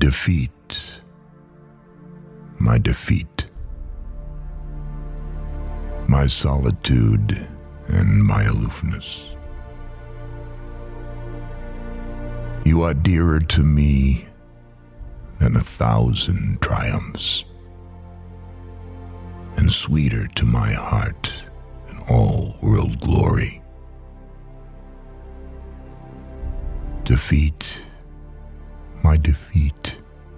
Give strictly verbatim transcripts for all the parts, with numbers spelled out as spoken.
Defeat, my defeat, my solitude and my aloofness. You are dearer to me than a thousand triumphs, and sweeter to my heart than all world glory. Defeat, my defeat,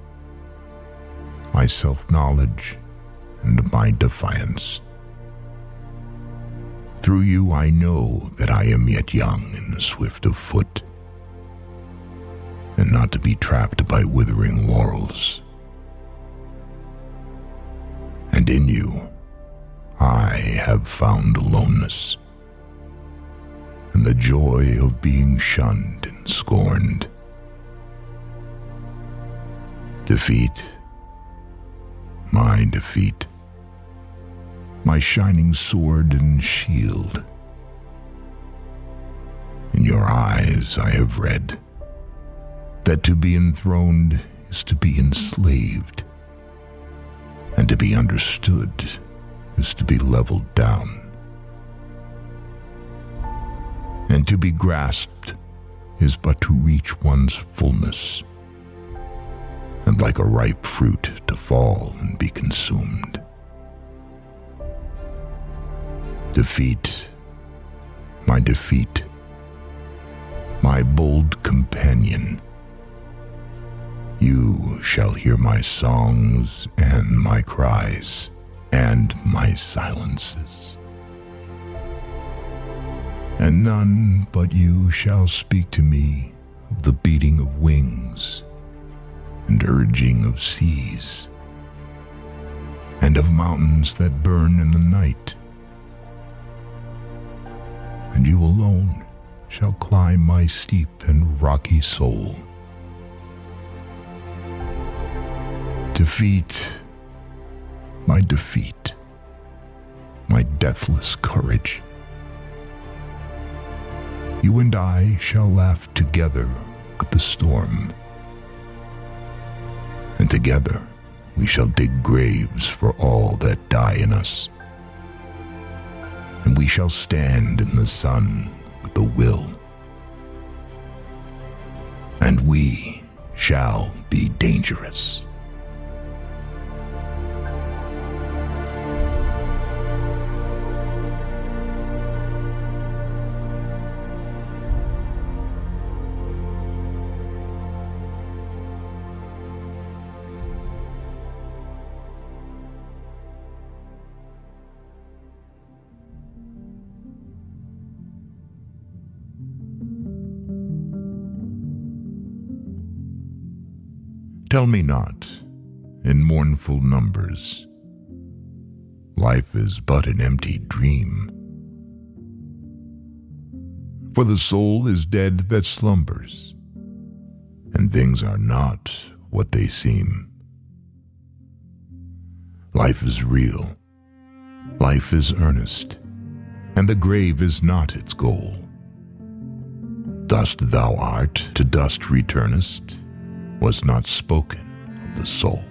my self-knowledge and my defiance. Through you I know that I am yet young and swift of foot, and not to be trapped by withering laurels. And in you I have found aloneness, and the joy of being shunned and scorned. Defeat, my defeat, my shining sword and shield. In your eyes I have read that to be enthroned is to be enslaved, and to be understood is to be leveled down, and to be grasped is but to reach one's fullness, and like a ripe fruit to fall and be consumed. Defeat, my defeat, my bold companion. You shall hear my songs and my cries and my silences. And none but you shall speak to me of the beating of wings and urging of seas, and of mountains that burn in the night. And you alone shall climb my steep and rocky soul. Defeat, my defeat, my deathless courage. You and I shall laugh together with the storm, and together we shall dig graves for all that die in us, and we shall stand in the sun with a will, and we shall be dangerous. Tell me not, in mournful numbers, life is but an empty dream. For the soul is dead that slumbers, and things are not what they seem. Life is real, life is earnest, and the grave is not its goal. Dust thou art, to dust returnest, was not spoken of the soul.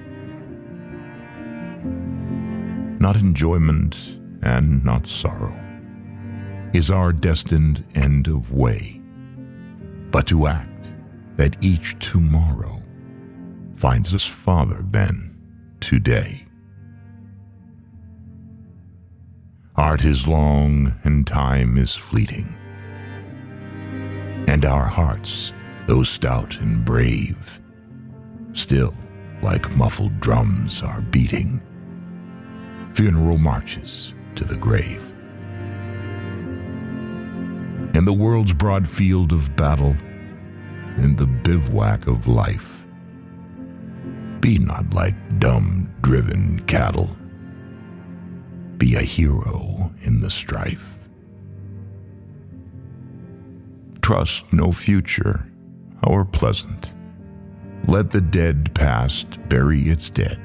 Not enjoyment and not sorrow is our destined end of way, but to act that each tomorrow finds us farther than today. Art is long and time is fleeting, and our hearts, though stout and brave, still like muffled drums are beating funeral marches to the grave. In the world's broad field of battle, in the bivouac of life, be not like dumb driven cattle, be a hero in the strife. Trust no future, however pleasant. Let the dead past bury its dead.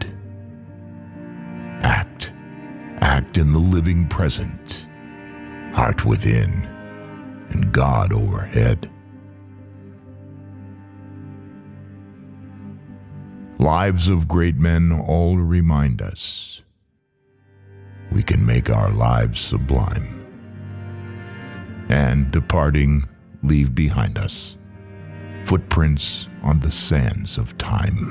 Act, act in the living present, heart within and God overhead. lives of great men all remind us we can make our lives sublime, and departing, leave behind us footprints on the sands of time.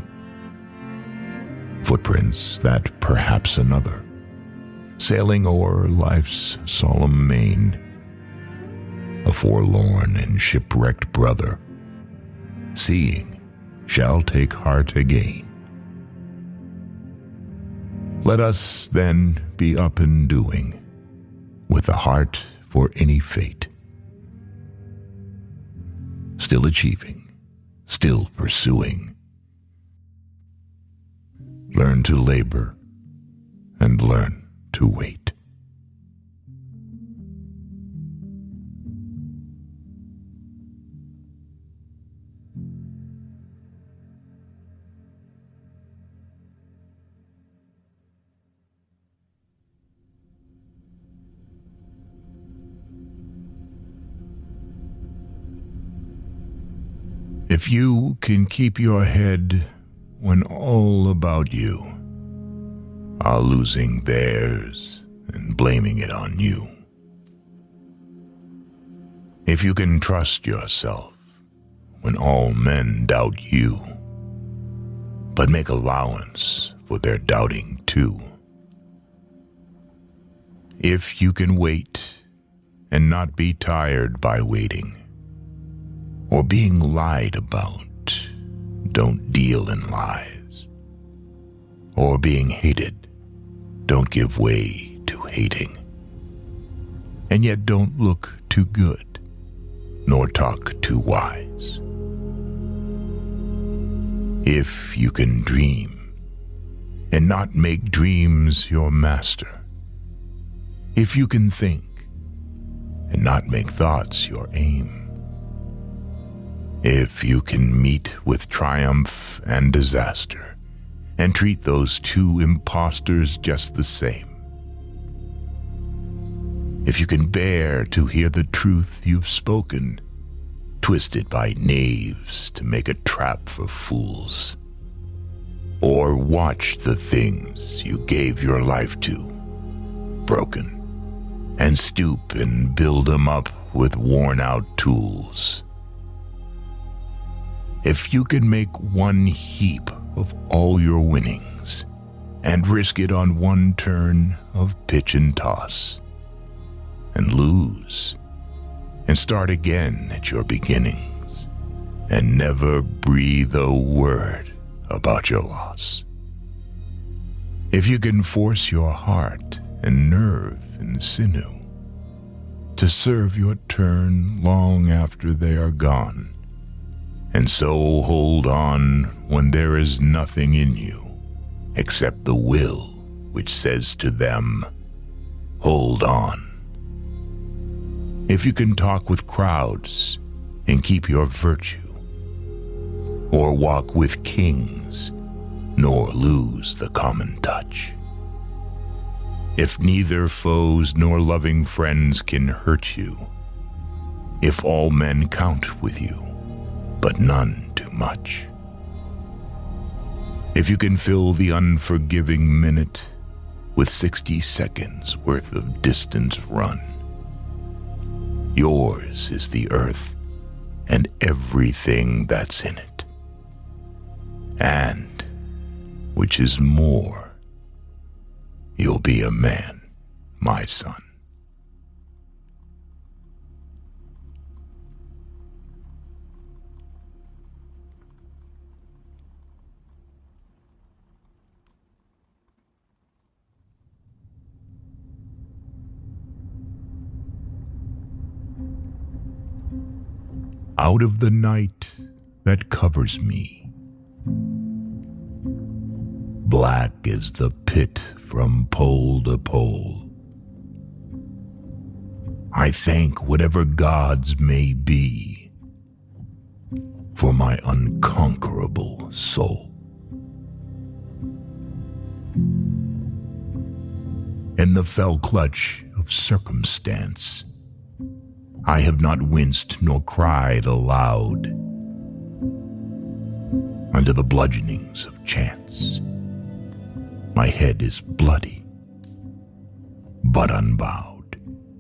Footprints that perhaps another, sailing o'er life's solemn main, a forlorn and shipwrecked brother, seeing, shall take heart again. Let us then be up and doing, with a heart for any fate, still achieving, still pursuing. Learn to labor and learn to wait. If you can keep your head when all about you are losing theirs and blaming it on you, if you can trust yourself when all men doubt you, but make allowance for their doubting too, if you can wait and not be tired by waiting, or being lied about, don't deal in lies, or being hated, don't give way to hating, and yet don't look too good, nor talk too wise. If you can dream, and not make dreams your master, if you can think, and not make thoughts your aim, if you can meet with triumph and disaster, and treat those two impostors just the same, if you can bear to hear the truth you've spoken, twisted by knaves to make a trap for fools, or watch the things you gave your life to, broken, and stoop and build them up with worn-out tools, if you can make one heap of all your winnings and risk it on one turn of pitch and toss, and lose, and start again at your beginnings, and never breathe a word about your loss, if you can force your heart and nerve and sinew to serve your turn long after they are gone, and so hold on when there is nothing in you except the will which says to them, hold on. If you can talk with crowds and keep your virtue, or walk with kings nor lose the common touch, if neither foes nor loving friends can hurt you, if all men count with you, but none too much, if you can fill the unforgiving minute with sixty seconds worth of distance run, yours is the earth and everything that's in it, and, which is more, you'll be a man, my son. Out of the night that covers me, black is the pit from pole to pole, I thank whatever gods may be for my unconquerable soul. In the fell clutch of circumstance, I have not winced nor cried aloud. under the bludgeonings of chance. My head is bloody, but unbowed.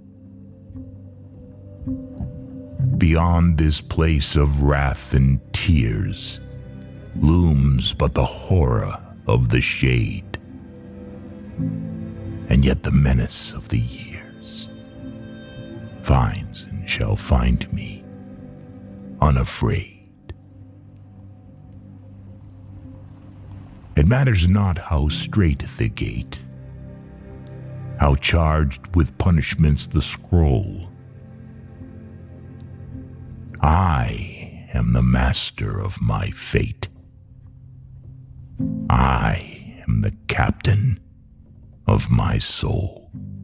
Beyond this place of wrath and tears looms but the horror of the shade, and yet the menace of the years finds and shall find me unafraid. It matters not how strait the gate, how charged with punishments the scroll. I am the master of my fate. I am the captain of my soul.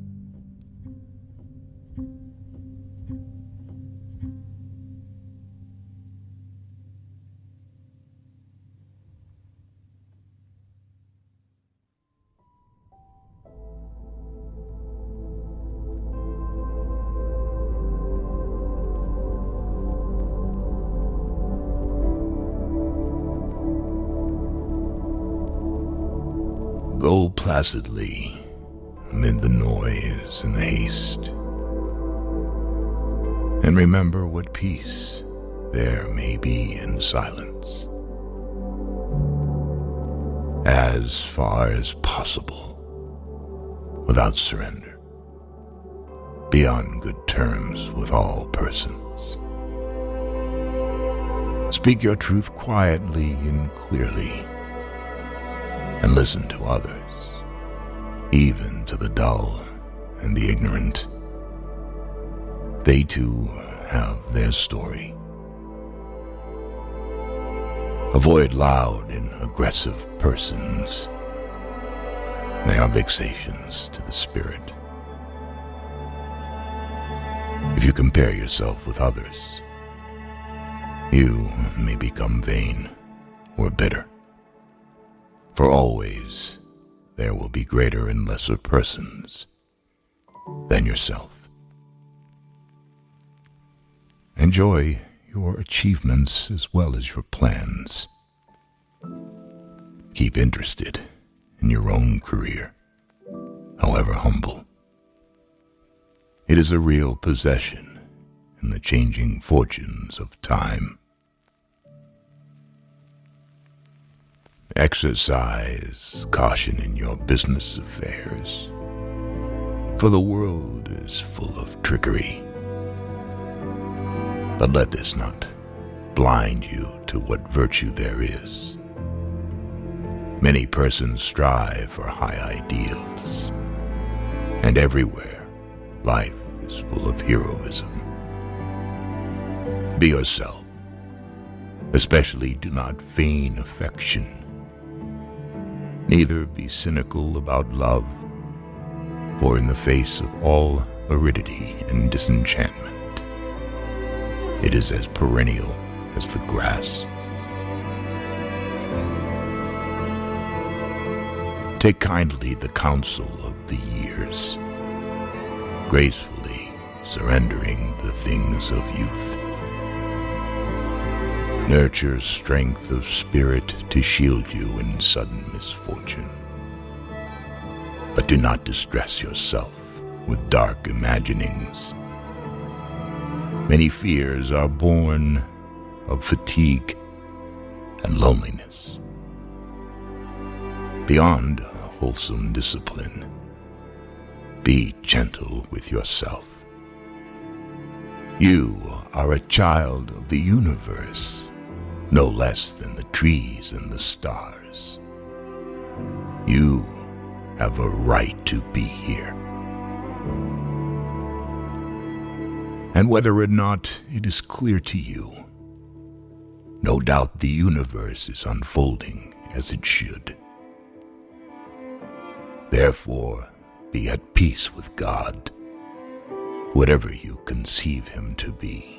Go placidly amid the noise and the haste, and remember what peace there may be in silence. As far as possible, without surrender, be on good terms with all persons. Speak your truth quietly and clearly, and listen to others, even to the dull and the ignorant. They too have their story. Avoid loud and aggressive persons. They are vexations to the spirit. If you compare yourself with others, you may become vain or bitter. For always there will be greater and lesser persons than yourself. Enjoy your achievements as well as your plans. Keep interested in your own career, however humble. It is a real possession in the changing fortunes of time. Exercise caution in your business affairs, for the world is full of trickery. But let this not blind you to what virtue there is. Many persons strive for high ideals, and everywhere life is full of heroism. Be yourself. Especially do not feign affection. Neither be cynical about love, for in the face of all aridity and disenchantment, it is as perennial as the grass. Take kindly the counsel of the years, gracefully surrendering the things of youth. Nurture strength of spirit to shield you in sudden misfortune. But do not distress yourself with dark imaginings. Many fears are born of fatigue and loneliness. Beyond wholesome discipline, be gentle with yourself. You are a child of the universe, no less than the trees and the stars. You have a right to be here. And whether or not it is clear to you, no doubt the universe is unfolding as it should. Therefore, be at peace with God, whatever you conceive him to be.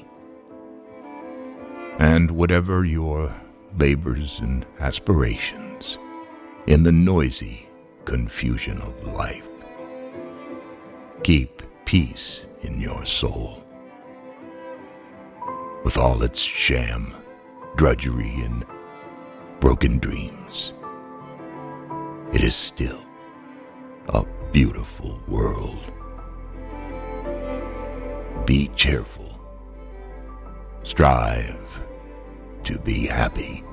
And whatever your labors and aspirations in the noisy confusion of life, keep peace in your soul. With all its sham, drudgery, and broken dreams. It is still a beautiful world. Be cheerful. Strive to be happy.